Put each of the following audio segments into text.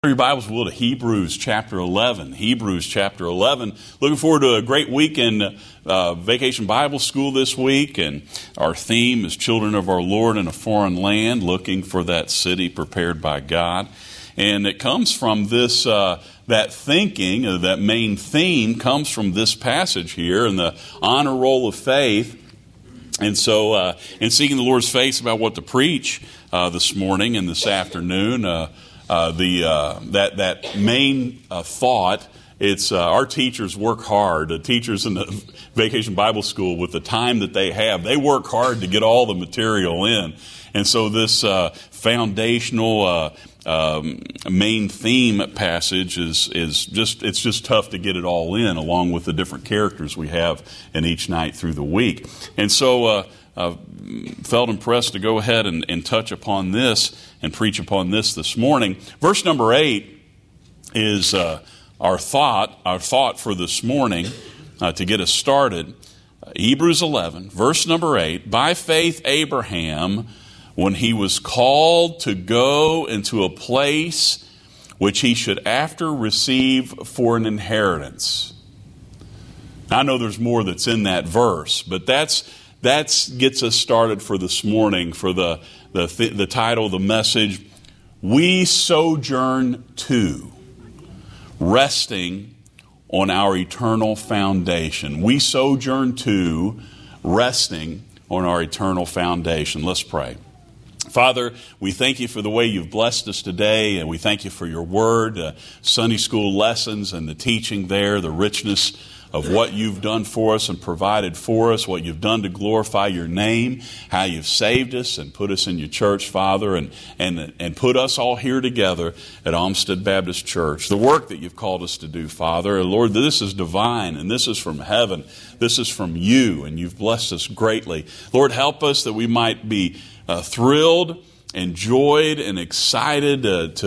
Your Bibles will to Hebrews chapter 11. Hebrews chapter 11. Looking forward to a great week in Vacation Bible School this week. And our theme is Children of our Lord in a Foreign Land, looking for that city prepared by God. And it comes from this, that thinking, that main theme comes from this passage here in the honor roll of faith. And so, in seeking the Lord's face about what to preach this morning and this afternoon, that main thought, it's our teachers work hard. The teachers in the Vacation Bible School, with the time that they have, they work hard to get all the material in. And so this foundational main theme passage is just tough to get it all in, along with the different characters we have in each night through the week. And so felt impressed to go ahead and touch upon this and preach upon this morning. Verse number 8 is our thought for this morning to get us started. Hebrews 11, verse number 8. By faith Abraham, when he was called to go into a place which he should after receive for an inheritance. I know there's more that's in that verse, but that gets us started for this morning, for the title of the message, We Sojourn To, Resting on Our Eternal Foundation. We sojourn to, resting on our eternal foundation. Let's pray. Father, we thank you for the way you've blessed us today, and we thank you for your word, Sunday school lessons and the teaching there, the richness of what you've done for us and provided for us, what you've done to glorify your name, how you've saved us and put us in your church, Father, and put us all here together at Olmsted Baptist Church. The work that you've called us to do, Father, Lord, this is divine and this is from heaven. This is from you, and you've blessed us greatly. Lord, help us that we might be thrilled, enjoyed, and excited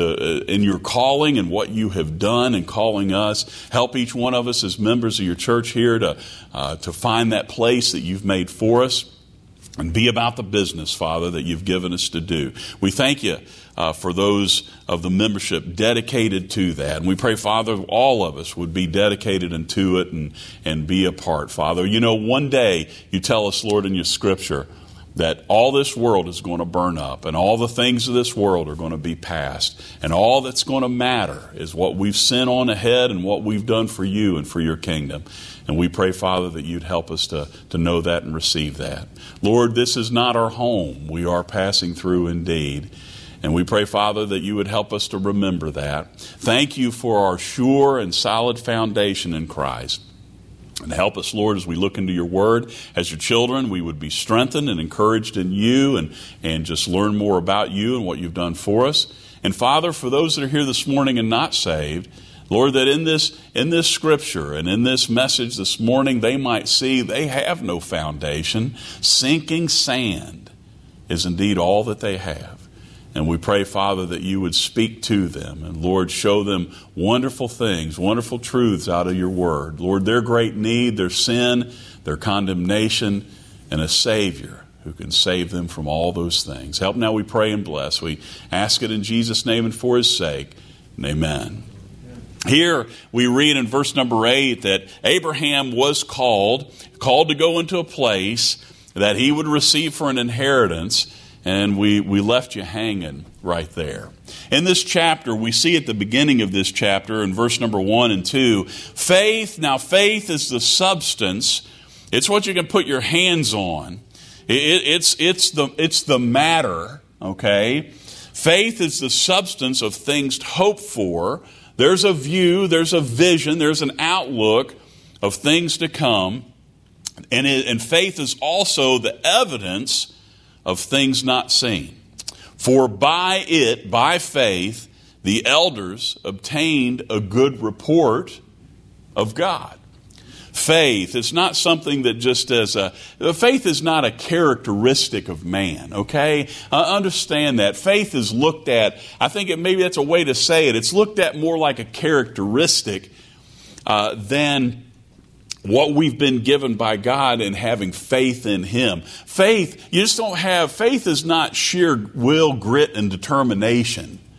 in your calling and what you have done in calling us. Help each one of us as members of your church here to find that place that you've made for us and be about the business, Father, that you've given us to do. We thank you for those of the membership dedicated to that. And we pray, Father, all of us would be dedicated into it and be a part, Father. You know, one day you tell us, Lord, in your scripture, that all this world is going to burn up and all the things of this world are going to be past. And all that's going to matter is what we've sent on ahead and what we've done for you and for your kingdom. And we pray, Father, that you'd help us to know that and receive that. Lord, this is not our home. We are passing through indeed. And we pray, Father, that you would help us to remember that. Thank you for our sure and solid foundation in Christ. And help us, Lord, as we look into your word. As your children, we would be strengthened and encouraged in you and just learn more about you and what you've done for us. And Father, for those that are here this morning and not saved, Lord, that in this scripture and in this message this morning, they might see they have no foundation. Sinking sand is indeed all that they have. And we pray, Father, that you would speak to them. And, Lord, show them wonderful things, wonderful truths out of your word. Lord, their great need, their sin, their condemnation, and a Savior who can save them from all those things. Help now, we pray and bless. We ask it in Jesus' name and for his sake. And amen. Here we read in verse number 8 that Abraham was called to go into a place that he would receive for an inheritance. And we left you hanging right there. In this chapter, we see at the beginning of this chapter, in verse number 1 and 2, faith. Now, faith is the substance. It's what you can put your hands on. It's the matter, okay? Faith is the substance of things hoped for. There's a view, there's a vision, there's an outlook of things to come. And faith is also the evidence of things not seen. For by faith, the elders obtained a good report of God. Faith is not something that just faith is not a characteristic of man, okay? Understand that. Faith is looked at, I think maybe that's a way to say it, it's looked at more like a characteristic than what we've been given by God and having faith in him. Faith, you just don't have, faith is not sheer will, grit, and determination.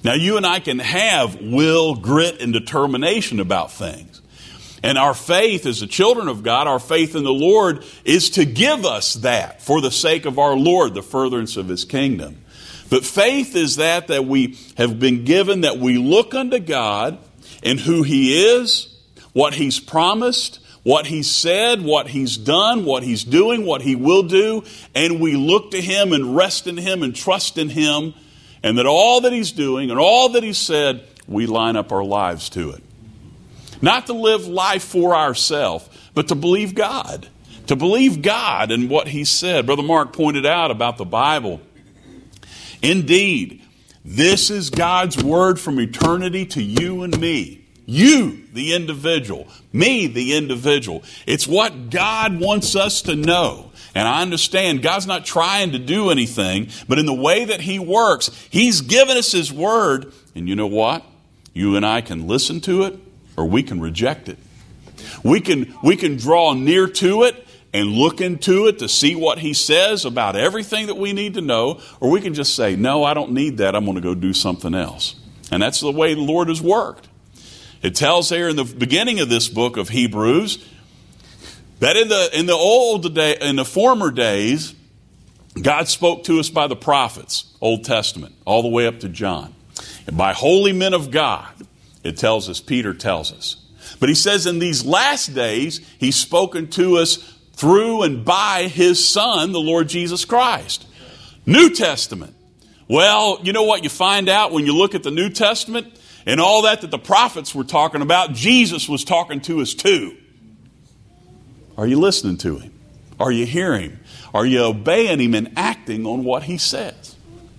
Now, you and I can have will, grit, and determination about things. And our faith as the children of God, our faith in the Lord, is to give us that for the sake of our Lord, the furtherance of His kingdom. But faith is that we have been given, that we look unto God and who He is, what He's promised, what He's said, what He's done, what He's doing, what He will do, and we look to Him and rest in Him and trust in Him, and that all that He's doing and all that He's said, we line up our lives to it. Not to live life for ourselves, but to believe God. To believe God and what He said. Brother Mark pointed out about the Bible. Indeed, this is God's word from eternity to you and me. You, the individual. Me, the individual. It's what God wants us to know. And I understand God's not trying to do anything, but in the way that He works, He's given us His word. And you know what? You and I can listen to it, or we can reject it. We can draw near to it and look into it to see what He says about everything that we need to know, or we can just say, no, I don't need that. I'm going to go do something else. And that's the way the Lord has worked. It tells there in the beginning of this book of Hebrews that in the former days, God spoke to us by the prophets, Old Testament, all the way up to John. And by holy men of God, it tells us, Peter tells us. But he says in these last days, He's spoken to us through and by His Son, the Lord Jesus Christ. New Testament. Well, you know what you find out when you look at the New Testament? And all that the prophets were talking about, Jesus was talking to us too. Are you listening to Him? Are you hearing Him? Are you obeying Him and acting on what He says?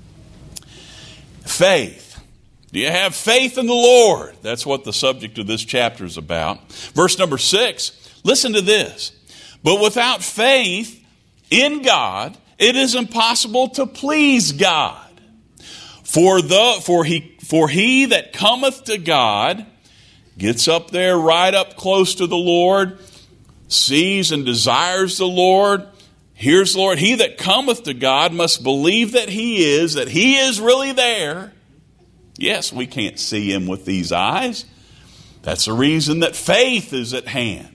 Faith. Do you have faith in the Lord? That's what the subject of this chapter is about. Verse number 6, listen to this. But without faith in God, it is impossible to please God. For he that cometh to God gets up there right up close to the Lord, sees and desires the Lord, hears the Lord. He that cometh to God must believe that He is really there. Yes, we can't see Him with these eyes. That's the reason that faith is at hand.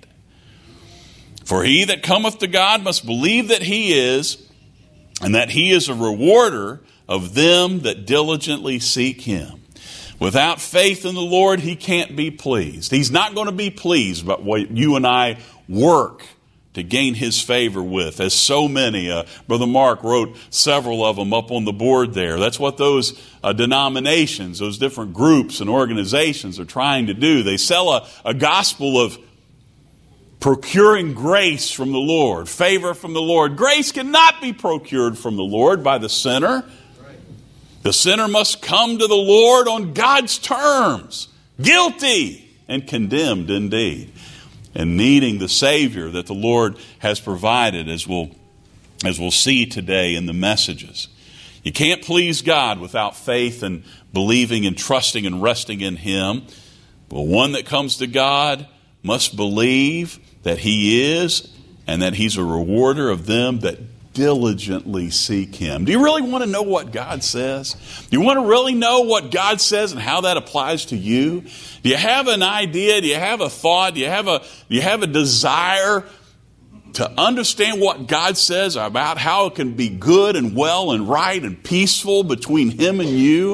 For he that cometh to God must believe that He is, and that He is a rewarder of them that diligently seek Him. Without faith in the Lord, He can't be pleased. He's not going to be pleased by what you and I work to gain His favor with, as so many. Brother Mark wrote several of them up on the board there. That's what those denominations, those different groups and organizations are trying to do. They sell a gospel of procuring grace from the Lord, favor from the Lord. Grace cannot be procured from the Lord by the sinner. The sinner must come to the Lord on God's terms, guilty and condemned indeed, and needing the Savior that the Lord has provided, as we'll see today in the messages. You can't please God without faith and believing and trusting and resting in Him. But one that comes to God must believe that He is, and that He's a rewarder of them that diligently seek Him. Do you really want to know what God says? Do you want to really know what God says and how that applies to you? Do you have an idea? Do you have a thought? Do you have a desire to understand what God says about how it can be good and well and right and peaceful between Him and you?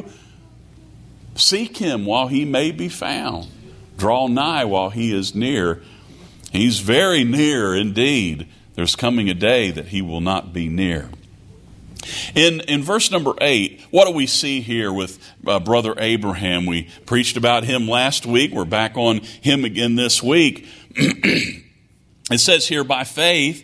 Seek Him while He may be found. Draw nigh while He is near. He's very near indeed. There's coming a day that He will not be near. In verse number 8, what do we see here with Brother Abraham? We preached about him last week. We're back on him again this week. It says here, by faith,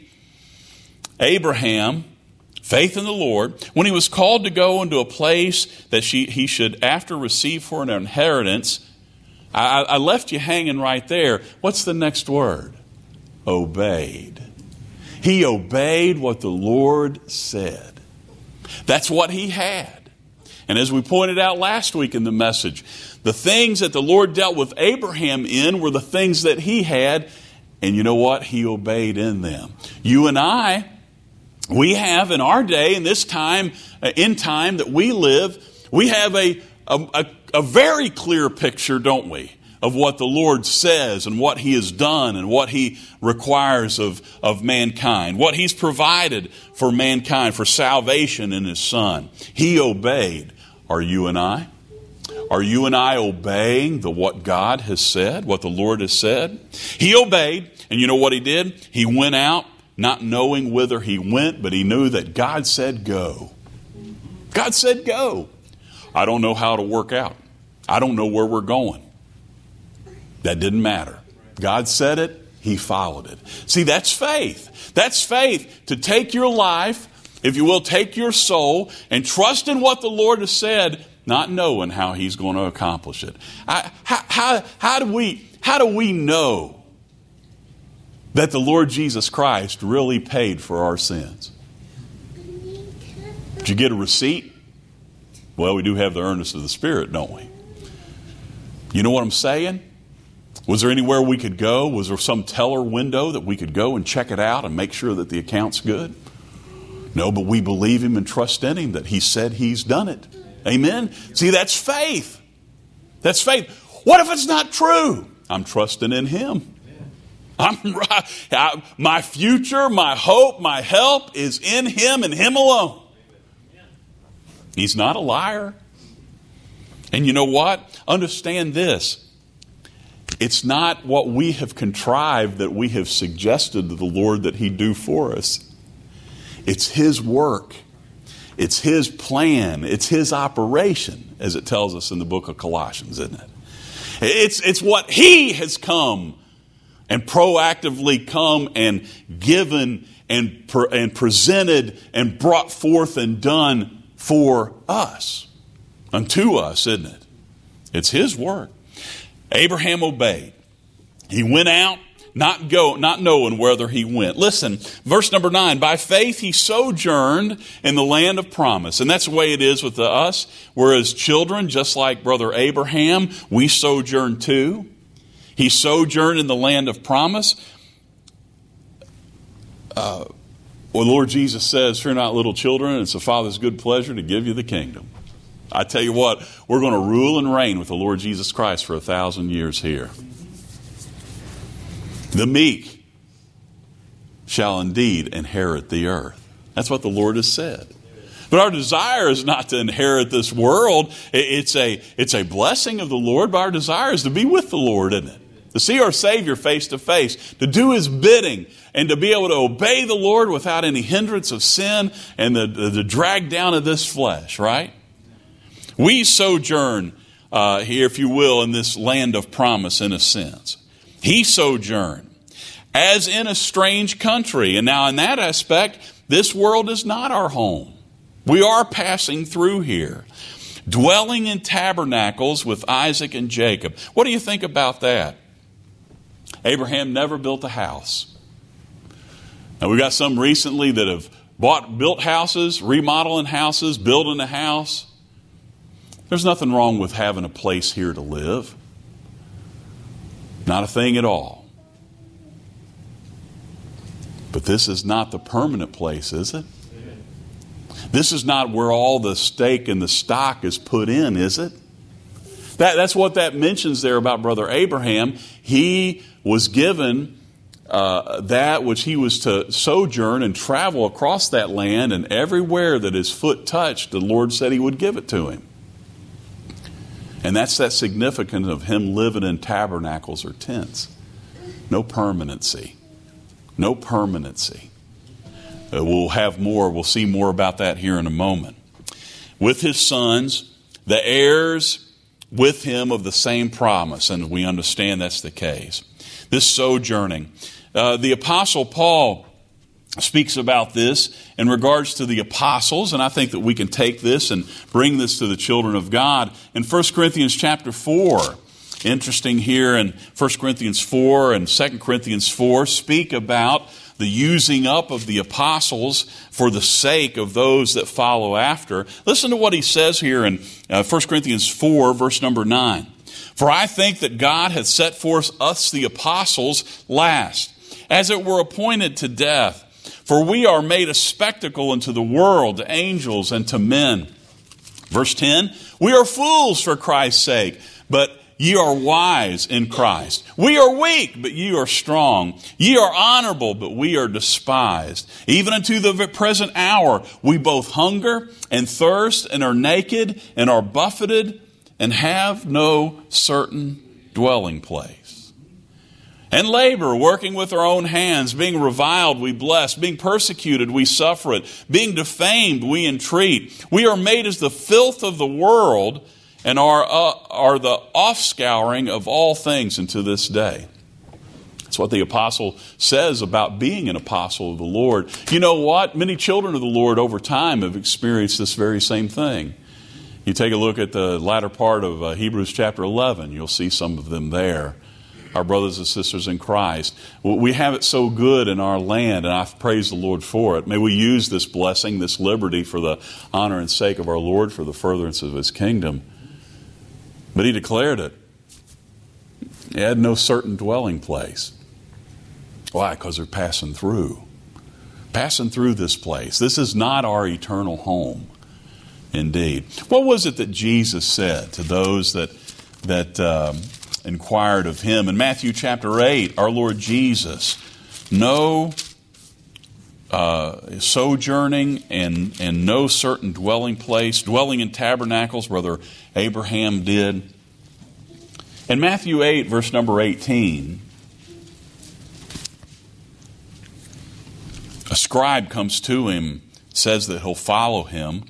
Abraham, faith in the Lord, when he was called to go into a place that he should after receive for an inheritance. I left you hanging right there. What's the next word? Obeyed. He obeyed what the Lord said. That's what he had. And as we pointed out last week in the message, the things that the Lord dealt with Abraham in were the things that he had. And you know what? He obeyed in them. You and I, we have in our day, in this time, in time that we live, we have a a very clear picture, don't we, of what the Lord says and what He has done and what He requires of mankind, what He's provided for mankind, for salvation in His Son. He obeyed. Are you and I? Are you and I obeying what God has said, what the Lord has said? He obeyed, and you know what He did? He went out not knowing whither He went, but He knew that God said go. God said go. I don't know how it'll work out. I don't know where we're going. That didn't matter. God said it, He followed it. See, that's faith. That's faith to take your life, if you will, take your soul and trust in what the Lord has said, not knowing how He's going to accomplish it. How do we know that the Lord Jesus Christ really paid for our sins? Did you get a receipt? Well, we do have the earnest of the Spirit, don't we? You know what I'm saying? Was there anywhere we could go? Was there some teller window that we could go and check it out and make sure that the account's good? No, but we believe Him and trust in Him that He said He's done it. Amen? See, that's faith. That's faith. What if it's not true? I'm trusting in Him. My future, my hope, my help is in Him and Him alone. He's not a liar. And you know what? Understand this. It's not what we have contrived that we have suggested to the Lord that He do for us. It's His work. It's His plan. It's His operation, as it tells us in the book of Colossians, isn't it? It's what He has come and proactively come and given and presented and brought forth and done for us, unto us, isn't it? It's His work. Abraham obeyed. He went out, not knowing whether he went. Listen, verse number 9, by faith he sojourned in the land of promise. And that's the way it is with us. Whereas children, just like brother Abraham, we sojourn too. He sojourned in the land of promise. Well, Lord Jesus says, fear not, little children, it's the Father's good pleasure to give you the kingdom. I tell you what, we're going to rule and reign with the Lord Jesus Christ for 1,000 years here. The meek shall indeed inherit the earth. That's what the Lord has said. But our desire is not to inherit this world. It's a blessing of the Lord, but our desire is to be with the Lord, isn't it? To see our Savior face to face, to do His bidding, and to be able to obey the Lord without any hindrance of sin and the drag down of this flesh, right? We sojourn here, if you will, in this land of promise in a sense. He sojourned as in a strange country. And now in that aspect, this world is not our home. We are passing through here, dwelling in tabernacles with Isaac and Jacob. What do you think about that? Abraham never built a house. Now we got some recently that have built houses, remodeling houses, building a house. There's nothing wrong with having a place here to live. Not a thing at all. But this is not the permanent place, is it? This is not where all the stake and the stock is put in, is it? That's what that mentions there about Brother Abraham. He was given that which he was to sojourn and travel across that land, and everywhere that his foot touched, the Lord said He would give it to him. And that's that significance of him living in tabernacles or tents. No permanency. No permanency. We'll see more about that here in a moment. With his sons, the heirs with him of the same promise, and we understand that's the case. This sojourning. The Apostle Paul speaks about this in regards to the apostles, and I think that we can take this and bring this to the children of God. In 1 Corinthians chapter 4, interesting here in 1 Corinthians 4 and 2 Corinthians 4, speak about the using up of the apostles for the sake of those that follow after. Listen to what he says here in 1 Corinthians 4, verse number 9. For I think that God hath set forth us the apostles last, as it were appointed to death. For we are made a spectacle unto the world, to angels, and to men. Verse 10, we are fools for Christ's sake, but ye are wise in Christ. We are weak, but ye are strong. Ye are honorable, but we are despised. Even unto the present hour we both hunger and thirst and are naked and are buffeted and have no certain dwelling place. And labor, working with our own hands, being reviled, we bless, being persecuted, we suffer it, being defamed, we entreat. We are made as the filth of the world and are the offscouring of all things unto this day. That's what the apostle says about being an apostle of the Lord. You know what? Many children of the Lord over time have experienced this very same thing. You take a look at the latter part of Hebrews chapter 11, you'll see some of them there. Our brothers and sisters in Christ. We have it so good in our land, and I praise the Lord for it. May we use this blessing, this liberty for the honor and sake of our Lord, for the furtherance of His kingdom. But He declared it. It had no certain dwelling place. Why? Because they're passing through. Passing through this place. This is not our eternal home, indeed. What was it that Jesus said to those that inquired of Him? In Matthew chapter 8, our Lord Jesus, no sojourning and no certain dwelling place, dwelling in tabernacles, Brother Abraham did. In Matthew 8, verse number 18, a scribe comes to Him, says that he'll follow Him.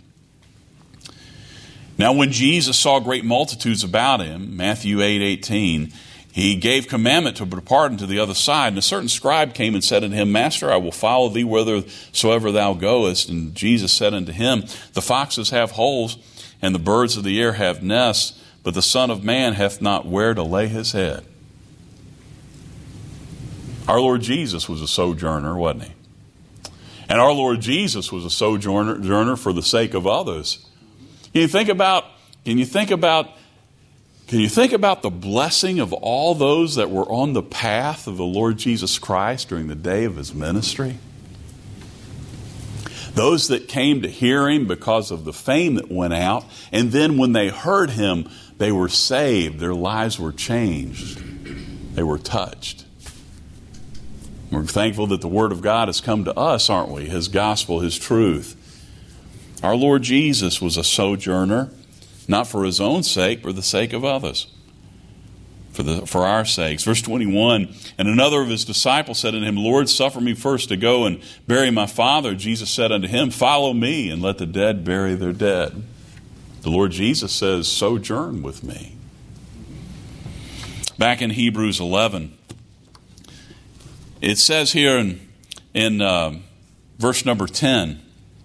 Now when Jesus saw great multitudes about Him, Matthew 8:18, He gave commandment to depart unto the other side. And a certain scribe came and said unto Him, Master, I will follow Thee whithersoever Thou goest. And Jesus said unto him, The foxes have holes, and the birds of the air have nests, but the Son of Man hath not where to lay His head. Our Lord Jesus was a sojourner, wasn't He? And our Lord Jesus was a sojourner for the sake of others. Can you think about the blessing of all those that were on the path of the Lord Jesus Christ during the day of His ministry? Those that came to hear Him because of the fame that went out, and then when they heard Him, they were saved. Their lives were changed. They were touched. We're thankful that the Word of God has come to us, aren't we? His gospel, His truth. Our Lord Jesus was a sojourner, not for His own sake, but for the sake of others, for our sakes. Verse 21, and another of His disciples said unto Him, Lord, suffer me first to go and bury my Father. Jesus said unto him, Follow me, and let the dead bury their dead. The Lord Jesus says, sojourn with me. Back in Hebrews 11, it says here in verse number 10,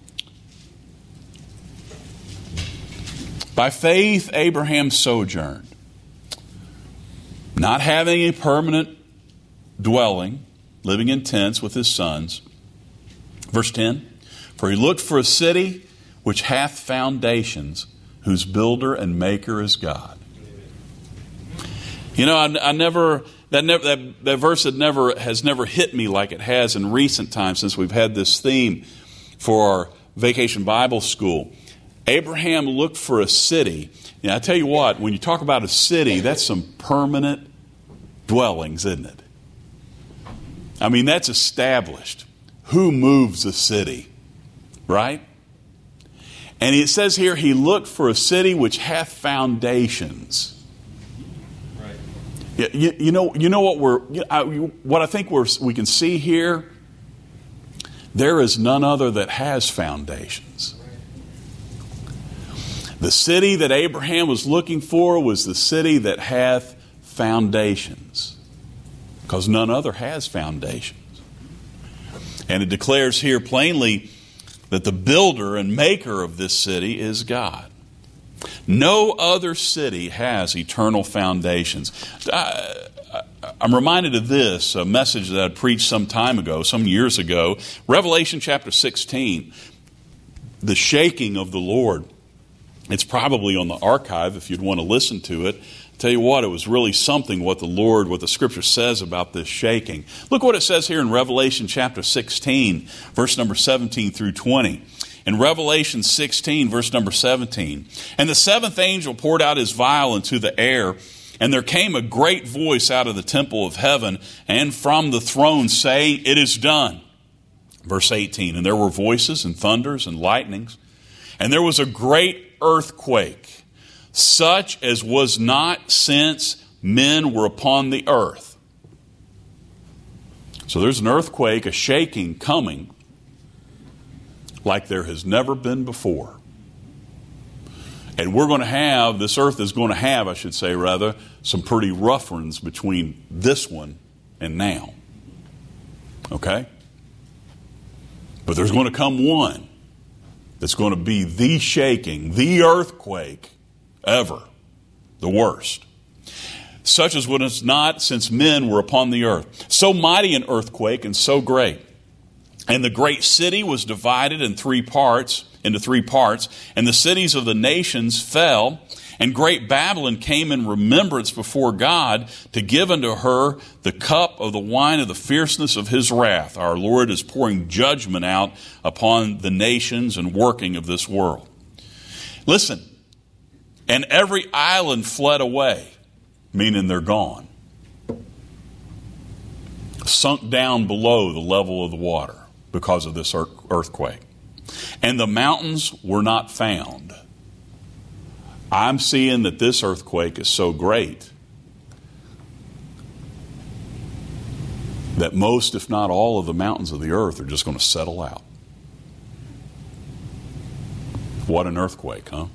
By faith Abraham sojourned, not having a permanent dwelling, living in tents with his sons. Verse 10, For he looked for a city which hath foundations, whose builder and maker is God. You know, that verse has never hit me like it has in recent times since we've had this theme for our Vacation Bible School. Abraham looked for a city. You know, I tell you what, when you talk about a city, that's some permanent dwellings, isn't it? I mean, that's established. Who moves a city? Right? And it says here, he looked for a city which hath foundations. Right. You know what I think we can see here. There is none other that has foundations. The city that Abraham was looking for was the city that hath foundations, because none other has foundations. And it declares here plainly that the builder and maker of this city is God. No other city has eternal foundations. I'm reminded of this, a message that I preached some time ago, some years ago. Revelation chapter 16, the shaking of the Lord. It's probably on the archive if you'd want to listen to it. I'll tell you what, it was really something what the Scripture says about this shaking. Look what it says here in Revelation chapter 16, verse number 17 through 20. in Revelation 16, verse number 17. And the seventh angel poured out his vial into the air, and there came a great voice out of the temple of heaven and from the throne saying, "It is done." Verse 18, and there were voices and thunders and lightnings, and there was a great earthquake, such as was not since men were upon the earth. So there's an earthquake, a shaking coming like there has never been before. And we're going to have, this earth is going to have, I should say rather, some pretty rough ones between this one and now. Okay? But there's going to come one that's going to be the shaking, the earthquake ever, the worst. Such as was not since men were upon the earth. So mighty an earthquake and so great. And the great city was divided into three parts, and the cities of the nations fell, and great Babylon came in remembrance before God to give unto her the cup of the wine of the fierceness of his wrath. Our Lord is pouring judgment out upon the nations and working of this world. Listen, and every island fled away, meaning they're gone, sunk down below the level of the water because of this earthquake. And the mountains were not found. I'm seeing that this earthquake is so great that most, if not all, of the mountains of the earth are just going to settle out. What an earthquake, huh?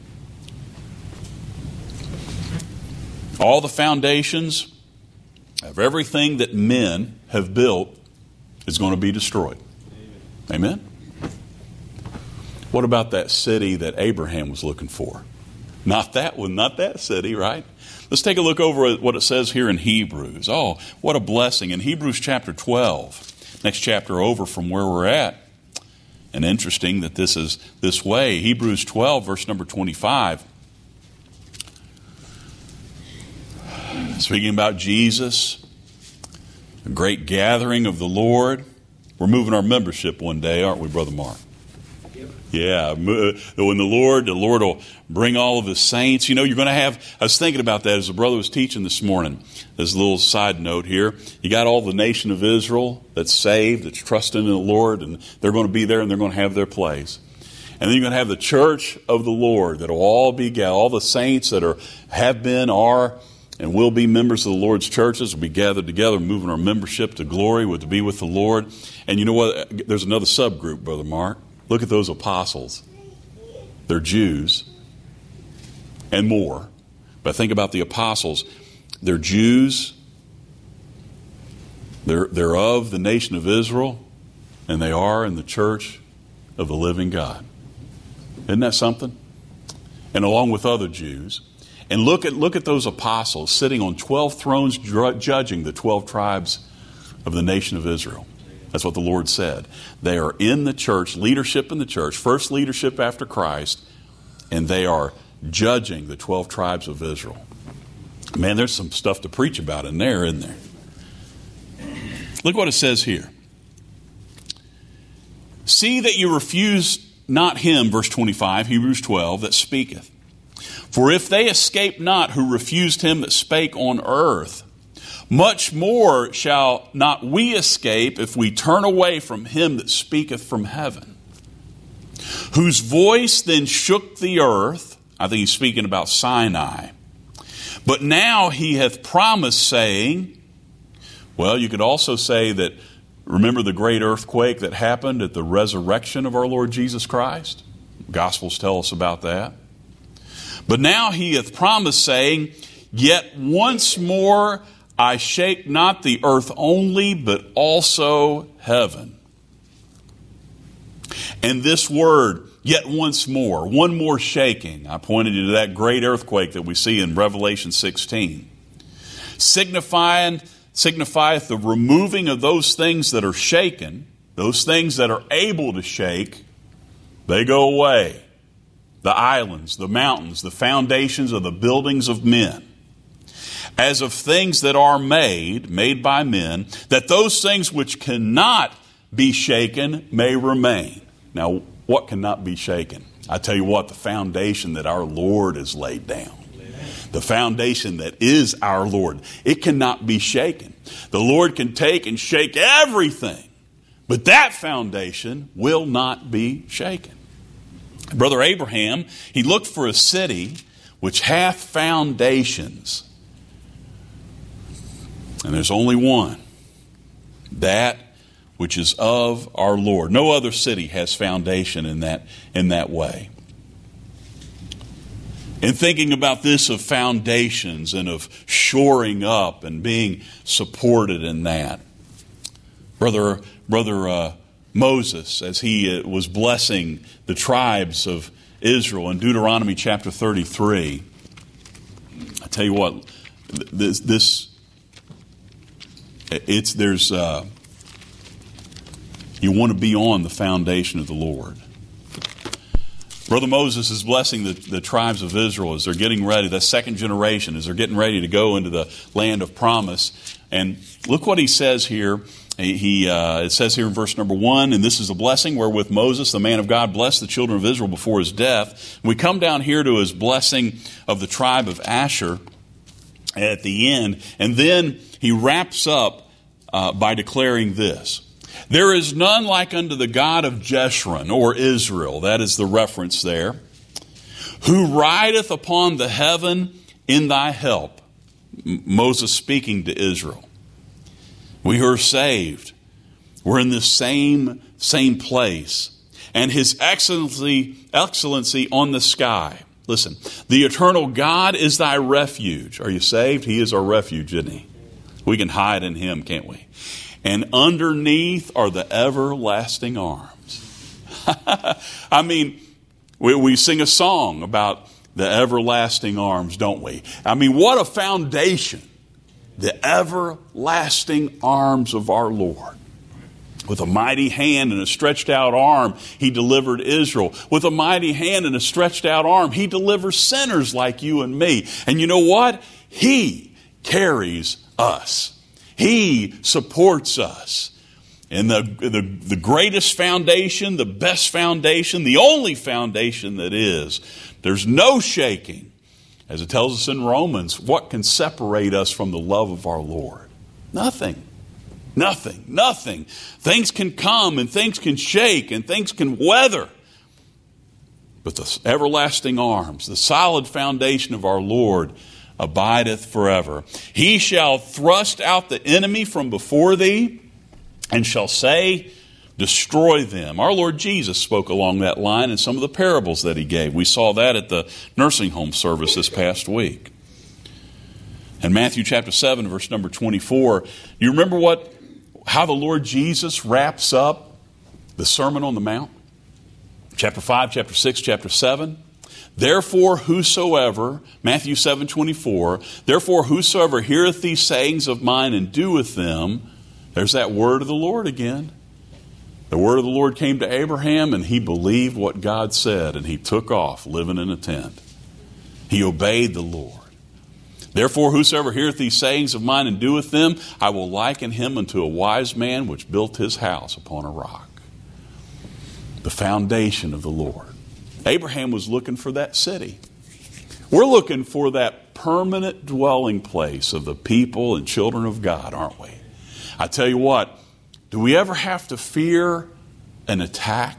All the foundations of everything that men have built is going to be destroyed. Amen? What about that city that Abraham was looking for? Not that one, not that city, right? Let's take a look over at what it says here in Hebrews. Oh, what a blessing. In Hebrews chapter 12, next chapter over from where we're at. And interesting that this is this way. Hebrews 12, verse number 25. Speaking about Jesus, a great gathering of the Lord. We're moving our membership one day, aren't we, Brother Mark? Yeah, when the Lord will bring all of his saints. You know, you're going to have, I was thinking about that as the brother was teaching this morning. There's a little side note here. You got all the nation of Israel that's saved, that's trusting in the Lord, and they're going to be there and they're going to have their place. And then you're going to have the church of the Lord that will all be gathered. All the saints that have been, are, and will be members of the Lord's churches will be gathered together, moving our membership to glory, to be with the Lord. And you know what? There's another subgroup, Brother Mark. Look at those apostles. They're Jews and more. But think about the apostles. They're Jews. They're of the nation of Israel. And they are in the church of the living God. Isn't that something? And along with other Jews. And look at those apostles sitting on 12 thrones judging the 12 tribes of the nation of Israel. That's what the Lord said. They are in the church, leadership in the church, first leadership after Christ, and they are judging the 12 tribes of Israel. Man, there's some stuff to preach about in there, isn't there? Look what it says here. See that you refuse not him, verse 25, Hebrews 12, that speaketh. For if they escape not who refused him that spake on earth, much more shall not we escape if we turn away from him that speaketh from heaven, whose voice then shook the earth. I think he's speaking about Sinai. But now he hath promised, saying, well, you could also say that, remember the great earthquake that happened at the resurrection of our Lord Jesus Christ? Gospels tell us about that. But now he hath promised, saying, yet once more I shake not the earth only, but also heaven. And this word, yet once more, one more shaking. I pointed you to that great earthquake that we see in Revelation 16. Signifieth the removing of those things that are shaken, those things that are able to shake, they go away. The islands, the mountains, the foundations of the buildings of men. As of things that are made by men, that those things which cannot be shaken may remain. Now, what cannot be shaken? I tell you what, the foundation that our Lord has laid down. The foundation that is our Lord. It cannot be shaken. The Lord can take and shake everything, but that foundation will not be shaken. Brother Abraham, he looked for a city which hath foundations. And there's only one. That which is of our Lord. No other city has foundation in that way. In thinking about this of foundations and of shoring up and being supported in that, Brother Moses, as he was blessing the tribes of Israel in Deuteronomy chapter 33, I tell you what, you want to be on the foundation of the Lord. Brother Moses is blessing the tribes of Israel as they're getting ready, the second generation, as they're getting ready to go into the land of promise. And look what he says here. It says here in verse number 1, and this is a blessing wherewith Moses, the man of God, blessed the children of Israel before his death. We come down here to his blessing of the tribe of Asher at the end. And then he wraps up by declaring this. There is none like unto the God of Jeshurun, or Israel, that is the reference there, who rideth upon the heaven in thy help. Moses speaking to Israel. We are saved. We're in this same place. And his excellency on the sky. Listen, the eternal God is thy refuge. Are you saved? He is our refuge, isn't he? We can hide in him, can't we? And underneath are the everlasting arms. I mean, we sing a song about the everlasting arms, don't we? I mean, what a foundation. The everlasting arms of our Lord. With a mighty hand and a stretched out arm, he delivered Israel. With a mighty hand and a stretched out arm, he delivers sinners like you and me. And you know what? He carries us. He supports us. And the greatest foundation, the best foundation, the only foundation that is, there's no shaking. As it tells us in Romans, what can separate us from the love of our Lord? Nothing. Nothing. Nothing. Things can come and things can shake and things can weather. But the everlasting arms, the solid foundation of our Lord, abideth forever. He shall thrust out the enemy from before thee, and shall say, destroy them. Our Lord Jesus spoke along that line in some of the parables that he gave. We saw that at the nursing home service this past week. In Matthew chapter 7, verse number 24, you remember how the Lord Jesus wraps up the Sermon on the Mount? Chapter 5, chapter 6, chapter 7. Therefore, whosoever, Matthew 7:24, therefore whosoever heareth these sayings of mine and doeth them, there's that word of the Lord again. The word of the Lord came to Abraham and he believed what God said and he took off living in a tent. He obeyed the Lord. Therefore, whosoever heareth these sayings of mine and doeth them, I will liken him unto a wise man which built his house upon a rock. The foundation of the Lord. Abraham was looking for that city. We're looking for that permanent dwelling place of the people and children of God, aren't we? I tell you what, do we ever have to fear an attack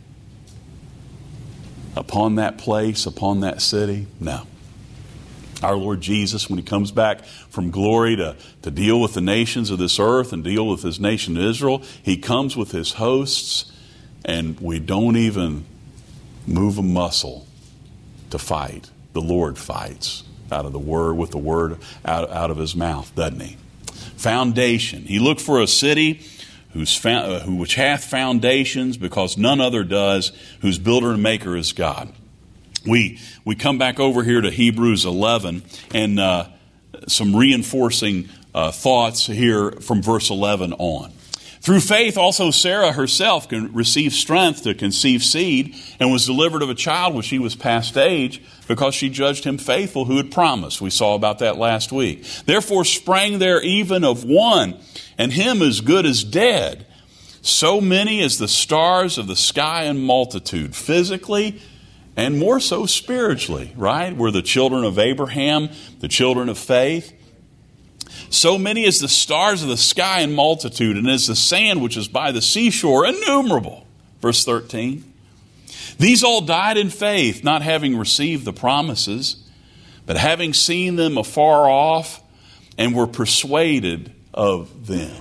upon that place, upon that city? No. Our Lord Jesus, when he comes back from glory to deal with the nations of this earth and deal with his nation Israel, he comes with his hosts and we don't even move a muscle to fight. The Lord fights out of the word, with the word out of his mouth, doesn't he? Foundation. He looked for a city which hath foundations, because none other does, whose builder and maker is God. We come back over here to Hebrews 11 and some reinforcing thoughts here from verse 11 on. Through faith also Sarah herself received strength to conceive seed and was delivered of a child when she was past age, because she judged him faithful who had promised. We saw about that last week. Therefore sprang there even of one, and him as good as dead, So many as the stars of the sky in multitude, physically and more so spiritually, right? We're the children of Abraham, the children of faith. So many as the stars of the sky in multitude, and as the sand which is by the seashore, innumerable. Verse 13. These all died in faith, not having received the promises, but having seen them afar off, and were persuaded of them.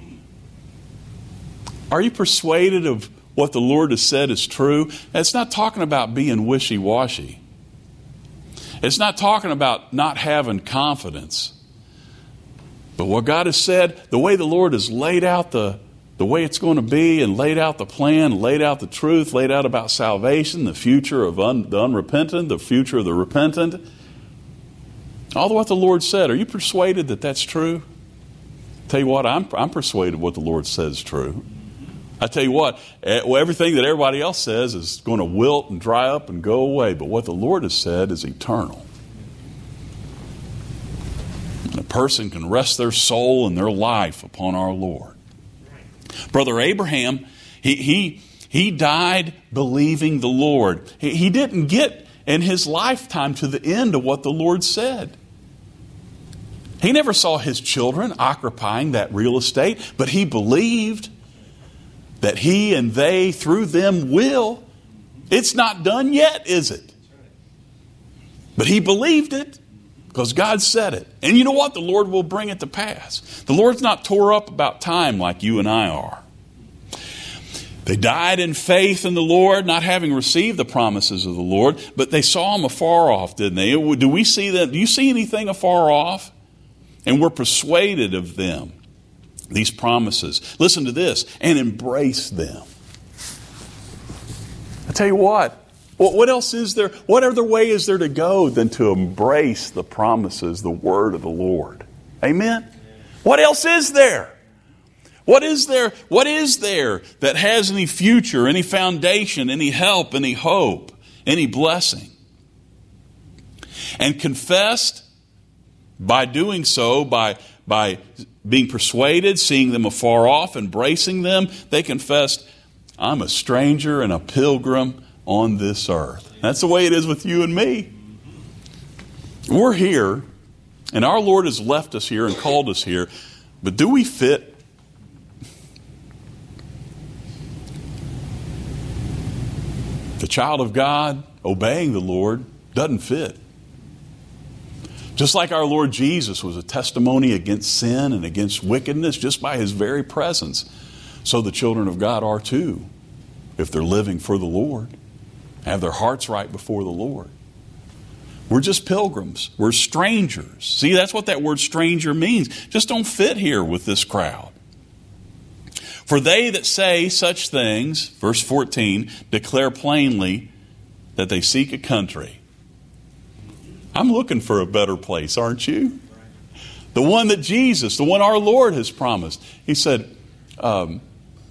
Are you persuaded of what the Lord has said is true? It's not talking about being wishy-washy. It's not talking about not having confidence. But what God has said, the way the Lord has laid out the way it's going to be, and laid out the plan, laid out the truth, laid out about salvation, the future of the unrepentant, the future of the repentant, all what the Lord said, are you persuaded that that's true? Tell you what, I'm persuaded what the Lord says is true. I tell you what, everything that everybody else says is going to wilt and dry up and go away. But what the Lord has said is eternal. And a person can rest their soul and their life upon our Lord. Brother Abraham, he died believing the Lord. He didn't get in his lifetime to the end of what the Lord said. He never saw his children occupying that real estate, but he believed that he and they, through them, will. It's not done yet, is it? But he believed it because God said it. And you know what? The Lord will bring it to pass. The Lord's not tore up about time like you and I are. They died in faith in the Lord, not having received the promises of the Lord, but they saw him afar off, didn't they? Do we see them? Do you see anything afar off? And we're persuaded of them. These promises. Listen to this. And embrace them. I tell you what else is there? What other way is there to go than to embrace the promises, the word of the Lord? Amen? What else is there? What is there? What is there that has any future, any foundation, any help, any hope, any blessing? And confessed by doing so, by being persuaded, seeing them afar off, embracing them, they confessed, I'm a stranger and a pilgrim on this earth. That's the way it is with you and me. We're here, and our Lord has left us here and called us here, but do we fit? The child of God obeying the Lord doesn't fit. Just like our Lord Jesus was a testimony against sin and against wickedness just by his very presence, so the children of God are too, if they're living for the Lord, have their hearts right before the Lord. We're just pilgrims. We're strangers. See, that's what that word stranger means. Just don't fit here with this crowd. For they that say such things, verse 14, declare plainly that they seek a country. I'm looking for a better place, aren't you? The one that Jesus, the one our Lord has promised. He said, I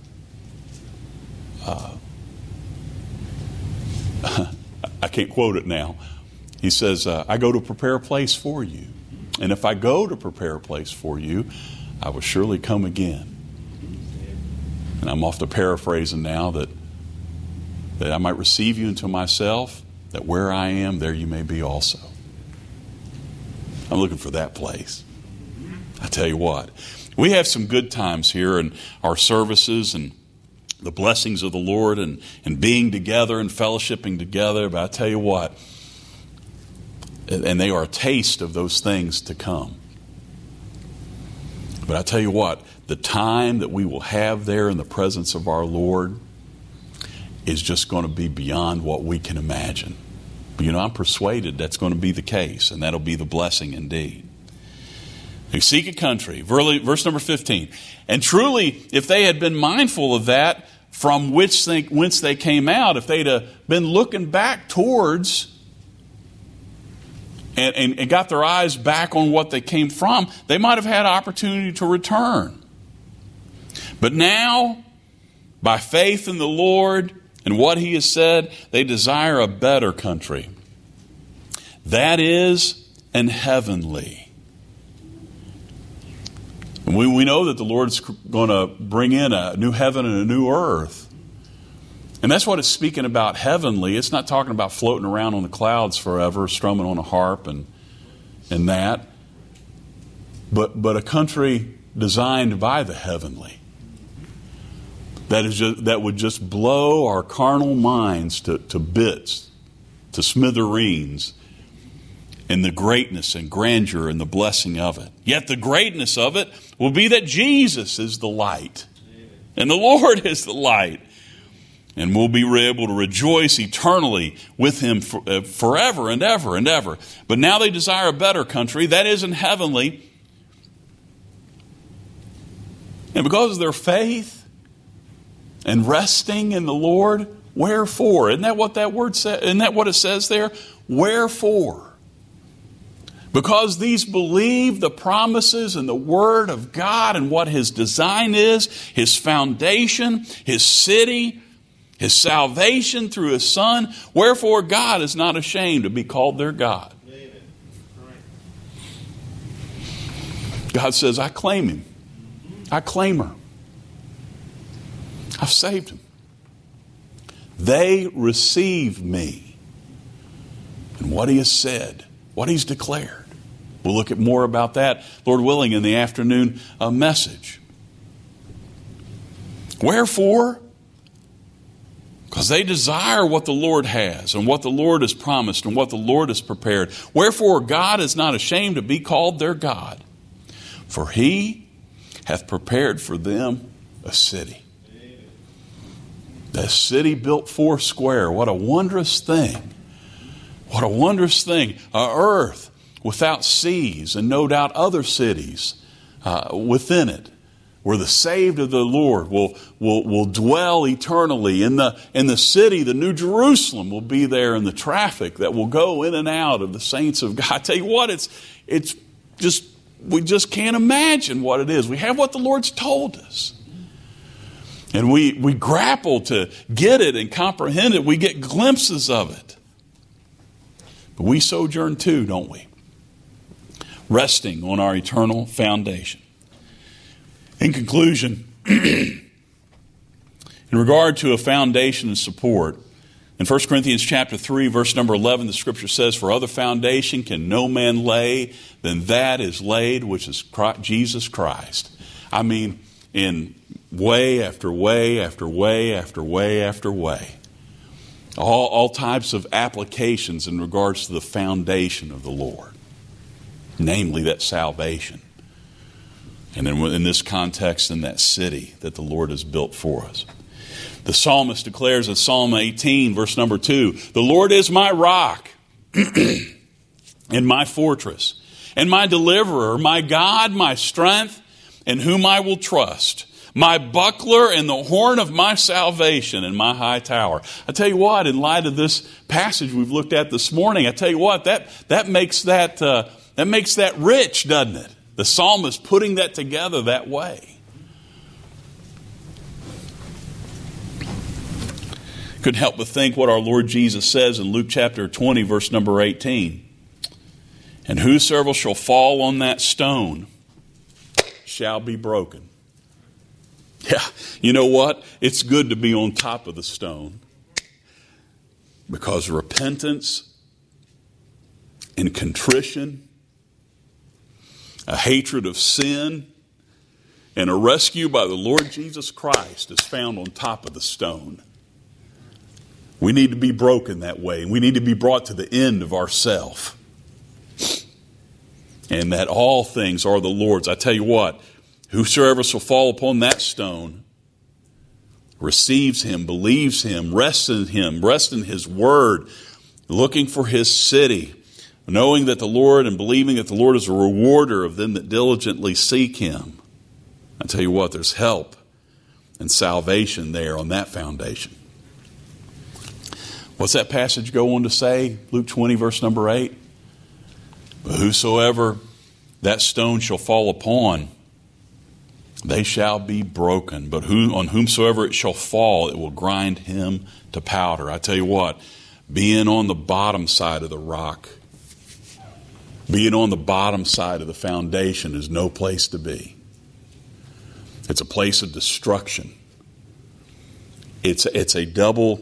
can't quote it now. He says, I go to prepare a place for you. And if I go to prepare a place for you, I will surely come again. And I'm off to paraphrasing now that I might receive you into myself, that where I am, there you may be also. I'm looking for that place. I tell you what, we have some good times here in our services and the blessings of the Lord and being together and fellowshipping together. But I tell you what, and they are a taste of those things to come. But I tell you what, the time that we will have there in the presence of our Lord is just going to be beyond what we can imagine. But I'm persuaded that's going to be the case, and that'll be the blessing indeed. They seek a country. Verse number 15. And truly, if they had been mindful of that from whence they came out, if they'd been looking back towards and got their eyes back on what they came from, they might have had opportunity to return. But now, by faith in the Lord and what he has said, they desire a better country. That is an heavenly. And we know that the Lord's going to bring in a new heaven and a new earth. And that's what it's speaking about heavenly. It's not talking about floating around on the clouds forever, strumming on a harp and that. But a country designed by the heavenly. That would just blow our carnal minds to bits, to smithereens, in the greatness and grandeur and the blessing of it. Yet the greatness of it will be that Jesus is the light. And the Lord is the light. And we'll be able to rejoice eternally with Him forever and ever and ever. But now they desire a better country that isn't heavenly. And because of their faith and resting in the Lord, wherefore? Isn't that what that word says? Isn't that what it says there? Wherefore? Because these believe the promises and the Word of God and what His design is, His foundation, His city, His salvation through His Son. Wherefore God is not ashamed to be called their God. God says, I claim Him. I claim her. I've saved them. They receive me. And what He has said, what He's declared. We'll look at more about that, Lord willing, in the afternoon message. Wherefore? Because they desire what the Lord has and what the Lord has promised and what the Lord has prepared. Wherefore God is not ashamed to be called their God. For He hath prepared for them a city. The city built four square. What a wondrous thing. What a wondrous thing. Earth without seas, and no doubt other cities within it, where the saved of the Lord will dwell eternally. In the city, the New Jerusalem will be there, in the traffic that will go in and out of the saints of God. I tell you what, it's just, we just can't imagine what it is. We have what the Lord's told us. And we grapple to get it and comprehend it. We get glimpses of it. But we sojourn too, don't we? Resting on our eternal foundation. In conclusion, in regard to a foundation and support, in 1 Corinthians chapter 3, verse number 11, the Scripture says, For other foundation can no man lay than that is laid, which is Jesus Christ. I mean, in way after way after way after way after way. All types of applications in regards to the foundation of the Lord. Namely, that salvation. And then in this context, in that city that the Lord has built for us. The psalmist declares in Psalm 18, verse number 2, The Lord is my rock and my fortress and my deliverer, my God, my strength, in whom I will trust, my buckler and the horn of my salvation and my high tower. I tell you what, in light of this passage we've looked at this morning, I tell you what, that makes that rich, doesn't it? The psalmist putting that together that way. Couldn't help but think what our Lord Jesus says in Luke chapter 20, verse number 18. And whosoever shall fall on that stone shall be broken. Yeah, you know what? It's good to be on top of the stone. Because repentance and contrition, a hatred of sin, and a rescue by the Lord Jesus Christ is found on top of the stone. We need to be broken that way. We need to be brought to the end of ourself. And that all things are the Lord's. I tell you what, whosoever shall fall upon that stone receives Him, believes Him, rests in Him, rests in His Word, looking for His city, knowing that the Lord and believing that the Lord is a rewarder of them that diligently seek Him. I tell you what, there's help and salvation there on that foundation. What's that passage go on to say? Luke 20, verse number 8. But whosoever that stone shall fall upon, they shall be broken. But on whomsoever it shall fall, it will grind him to powder. I tell you what, being on the bottom side of the rock, being on the bottom side of the foundation is no place to be. It's a place of destruction. It's a double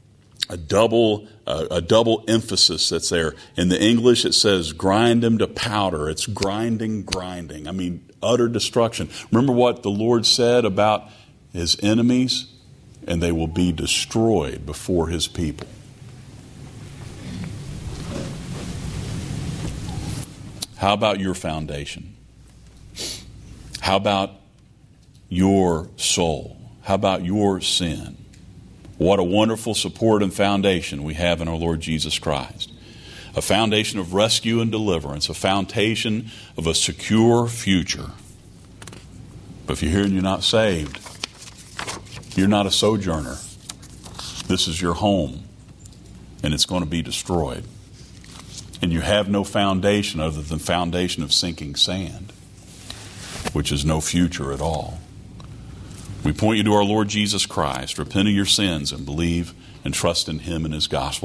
emphasis that's there. In the English, it says grind them to powder. It's grinding. I mean, utter destruction. Remember what the Lord said about his enemies? And they will be destroyed before his people. How about your foundation? How about your soul? How about your sin? What a wonderful support and foundation we have in our Lord Jesus Christ. A foundation of rescue and deliverance, a foundation of a secure future. But if you're here and you're not saved, you're not a sojourner. This is your home, and it's going to be destroyed. And you have no foundation other than the foundation of sinking sand, which is no future at all. We point you to our Lord Jesus Christ. Repent of your sins and believe and trust in him and his gospel.